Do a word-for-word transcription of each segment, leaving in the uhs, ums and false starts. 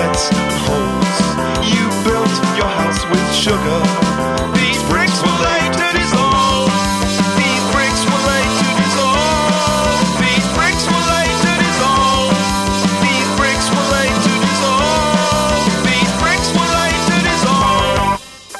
sets and holes. You built your house with sugar. These bricks were laid to dissolve. These bricks were laid to dissolve. These bricks were laid to dissolve. These bricks were laid to dissolve. These bricks were laid to dissolve.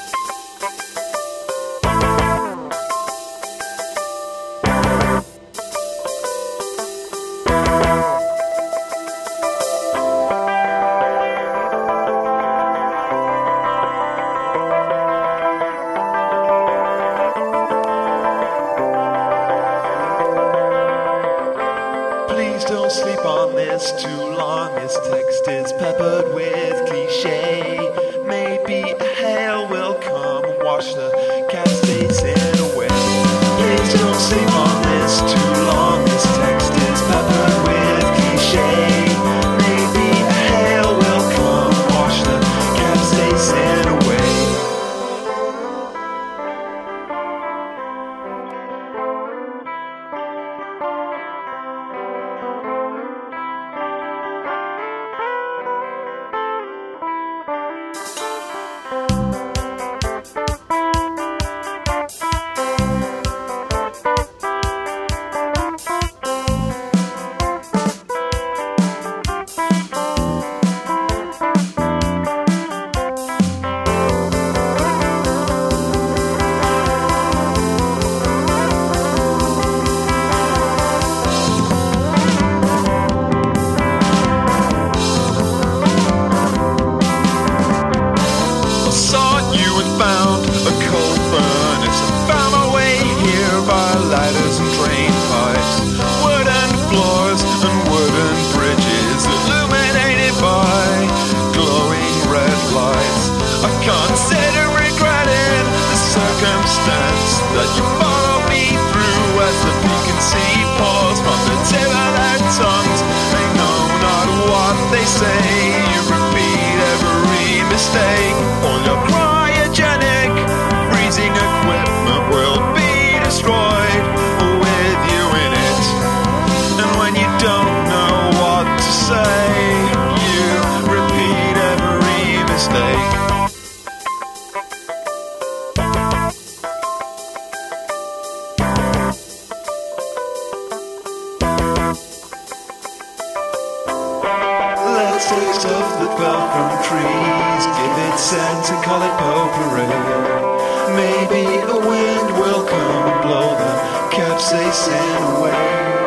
Please don't sleep on this too long. This text is peppered with cliche. Maybe a hail will come and wash the cat's face in away. Please don't sleep on this too long. This text is peppered with cliche. Maybe a hail will come and wash the cat's face in away. Found a coal furnace and found my way here by ladders and drain pipes, wooden floors and wooden bridges illuminated by glowing red lights. I consider regretting the circumstance that you followed me through as the vacancy pours from the tip of their tongues. They know not what they say. You repeat every mistake. All your cryogenic freezing equipment will be destroyed with you in it. And when you don't know what to say, you repeat every mistake. Let's take stuff that fell from trees, give it scent and call it potpourri. Maybe a wind will come and blow the capsaicin away.